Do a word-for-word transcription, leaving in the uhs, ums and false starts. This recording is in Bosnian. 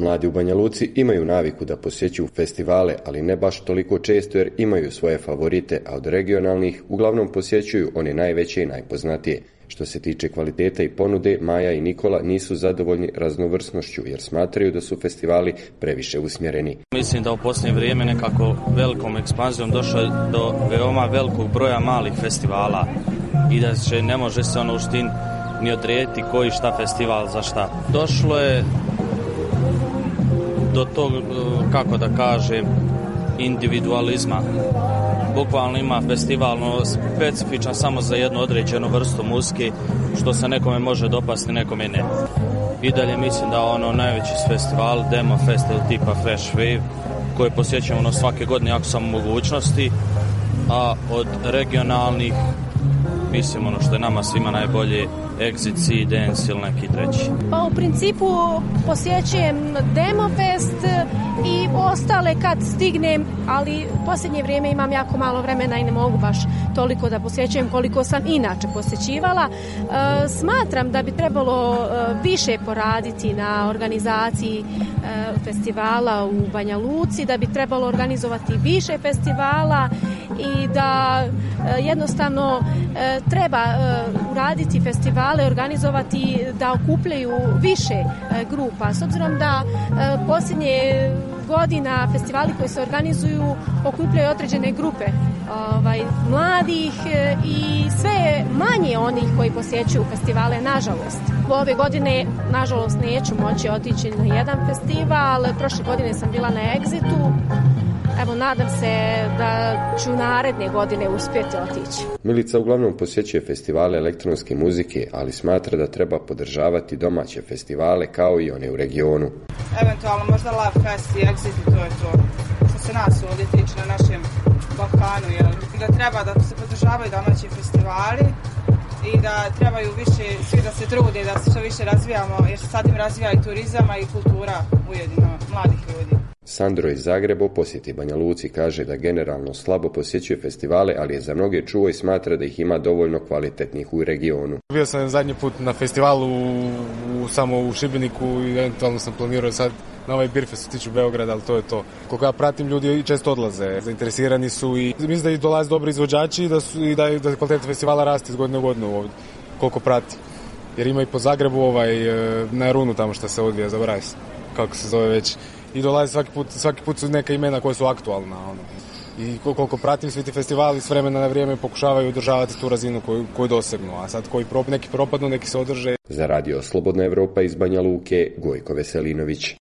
Mladi u Banja Luci imaju naviku da posjećuju festivale, ali ne baš toliko često jer imaju svoje favorite, a od regionalnih uglavnom posjećuju one najveće i najpoznatije. Što se tiče kvalitete i ponude, Maja i Nikola nisu zadovoljni raznovrsnošću jer smatraju da su festivali previše usmjereni. Mislim da u posljednje vrijeme nekako velikom ekspanzijom došlo je do veoma velikog broja malih festivala i da će, ne može se ono u štin ni odrediti koji šta festival za šta. Došlo je do tog, kako da kažem, individualizma. Bukvalno ima festivalno specifičan samo za jednu određenu vrstu muzike, što se nekome može dopasti, nekome ne. I dalje mislim da ono najveći festival, Demo Fest ili tipa Fresh Wave, koje posjećamo ono svake godine ako sam u mogućnosti, a od regionalnih mislim ono što je nama svima najbolje, Exit, Sea Dance ili neki treći. Pa u principu posjećujem Demo Fest i ostale kad stignem, ali u posljednje vrijeme imam jako malo vremena i ne mogu baš toliko da posjećujem koliko sam inače posjećivala. E, smatram da bi trebalo više poraditi na organizaciji e, festivala u Banja Luci, da bi trebalo organizovati više festivala i da e, jednostavno e, treba e, uraditi festivale, organizovati da okupljaju više e, grupa. S obzirom da e, posljednje godina festivali koji se organizuju okupljaju određene grupe ovaj, mladih e, i sve manje onih koji posjećuju festivale, nažalost. Ove godine, nažalost, neću moći otići na jedan festival, prošle godine sam bila na Exitu. Evo, nadam se da ću naredne godine uspjeti otići. Milica uglavnom posjećuje festivale elektronske muzike, ali smatra da treba podržavati domaće festivale kao i one u regionu. Eventualno možda Love Fest i Exit, to je to što se nas ovdje tiče na našem Balkanu. Jel? I da treba da se podržavaju domaći festivali i da trebaju više svi da se trude da se što više razvijamo, jer se sad im razvija i turizam i kultura ujedino mladih ljudi. Sandro iz Zagreba u posjeti Banja Luci kaže da generalno slabo posjećuje festivale, ali je za mnoge čuo i smatra da ih ima dovoljno kvalitetnih u regionu. Bio sam zadnji put na festivalu u, u, samo u Šibeniku i eventualno sam planirao sad na ovaj Beerfest u tiču Beograda, ali to je to. Koliko ja pratim, ljudi često odlaze, zainteresirani su i mislim da i dolaze dobri izvođači i da, su, i da, da kvaliteta festivala raste iz godine u godinu ovdje, koliko prati. Jer ima i po Zagrebu ovaj, na Runu tamo što se odvija, zaboravim se kako se zove već. I dolazi svaki put, svaki put su neka imena koja su aktualna. Ono. I koliko pratim, svi ti festivali s vremena na vrijeme pokušavaju održavati tu razinu koju, koju dosegnu. A sad koji pro, neki propadnu, neki se održe. Za radio Slobodna Evropa iz Banja Luke, Gojko Veselinović.